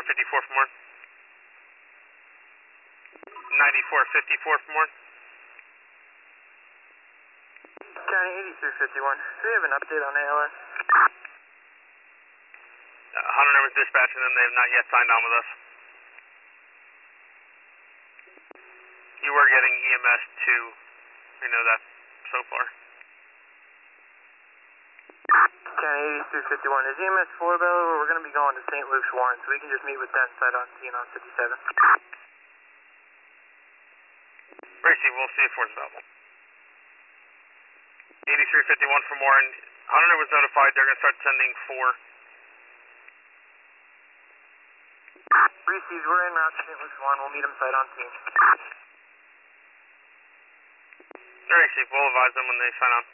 9454 for more. 9454 for more. County 8351. Do we have an update on ALS? Hunter numbers dispatching them. They have not yet signed on with us. You were getting EMS 2. We know that so far. County 8351. Is EMS 4 available? We're going to be going to St. Luke's Warren, so we can just meet with that site on scene on 57. Receive, we'll see if 4's available. 8351 for more, and Hunter was notified they're going to start sending 4. Received, we're en route to St. Luke's Warren. We'll meet them site on scene. Receive, we'll advise them when they sign on.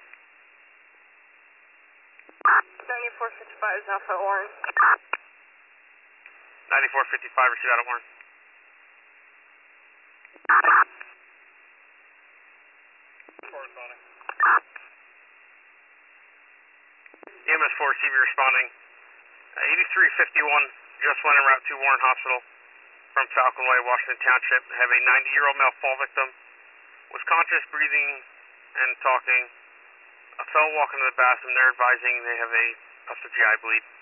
9455 is Alpha Warren. 9455, receive out of Warren. Corresponding. EMS 4, receive, responding. 8351 just went en route to Warren Hospital from Falcon Way, Washington Township. Have a 90-year-old male fall victim. Was conscious, breathing, and talking. A fellow walking to the bathroom. They're advising they have a GI bleed.